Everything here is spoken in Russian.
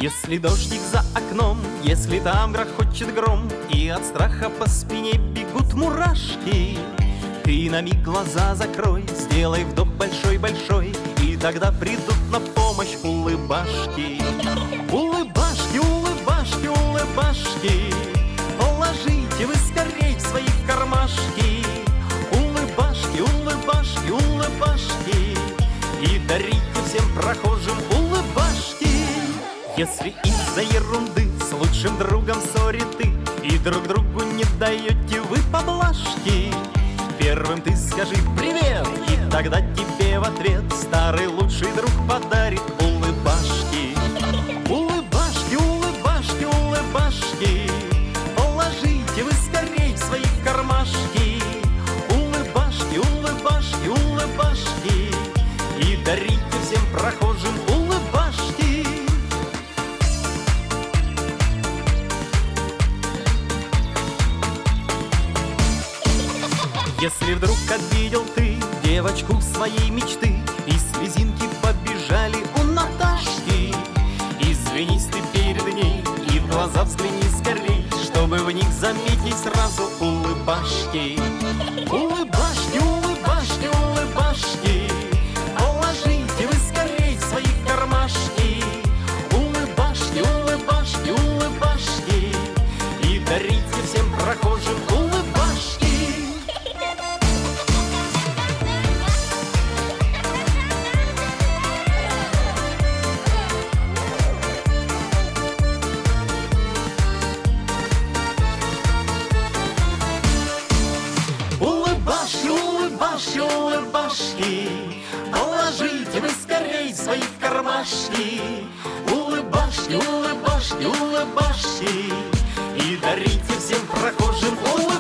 Если дождик за окном, если там грохочет гром, и от страха по спине бегут мурашки, ты на миг глаза закрой, сделай вдох большой-большой, и тогда придут на помощь улыбашки. Улыбашки, улыбашки, улыбашки, положите вы скорей в свои кармашки. Улыбашки, улыбашки, улыбашки, и дарите всем прохожим улыбашки. Если из-за ерунды с лучшим другом ссоре ты и друг другу не даете вы поблажки, первым ты скажи привет, и тогда тебе в ответ старый лучший друг подарит улыбашки. Улыбашки, улыбашки, улыбашки, положите вы скорей в свои кармашки. Улыбашки, улыбашки, улыбашки, и дарите всем прохожим улыбашки. Если вдруг обидел ты девочку своей мечты, и слезинки побежали у Наташки, извинись ты перед ней и в глаза взгляни скорей, чтобы в них заметить сразу улыбашки. Улыбашки, улыбашки, улыбашки, положите вы скорей в свои кармашки. Улыбашки, улыбашки, улыбашки, и дарите всем прохожим улыбашки. Улыбашки, улыбашки, улыбашки, положите вы скорей свои кармашки. Улыбашки, улыбашки, улыбашки, и дарите всем прохожим улыбашки.